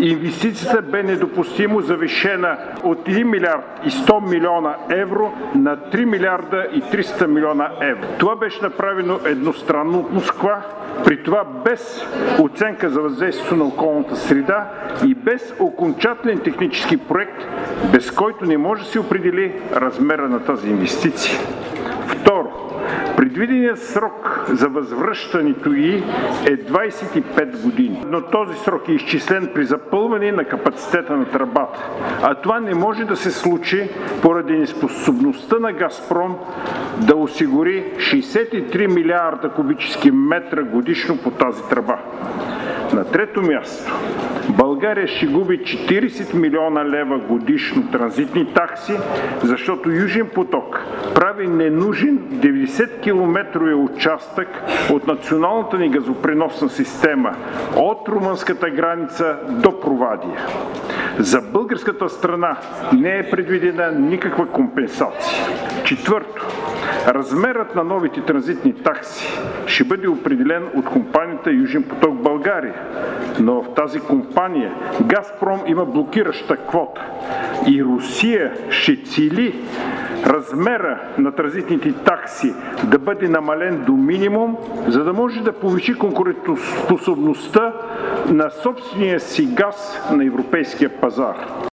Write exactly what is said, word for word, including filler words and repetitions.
Инвестицията бе недопустимо завишена от един милиард и сто милиона евро на три милиарда и триста милиона евро. Това беше направено едностранно от Москва, при това без оценка за въздействието на околната среда и без окончателен технически проект, без който не може да се определи размера на тази инвестиция. Второ, предвиденият срок за възвръщането й е двадесет и пет години, но този срок е изчислен при запълване на капацитета на тръбата, а това не може да се случи поради неспособността на „Газпром“ да осигури шейсет и три милиарда кубически метра годишно по тази тръба. На трето място, България ще губи четиридесет милиона лева годишно транзитни такси, защото Южен поток прави ненужен деветдесет километрови участък от националната ни газопреносна система от румънската граница до Провадия. За българската страна не е предвидена никаква компенсация. Четвърто, размерът на новите транзитни такси ще бъде определен от компанията Южен поток България, но в тази компания „Газпром“ има блокираща квота и Русия ще цели размера на транзитните такси да бъде намален до минимум, за да може да повиши конкурентоспособността на собствения си газ на европейския пазар.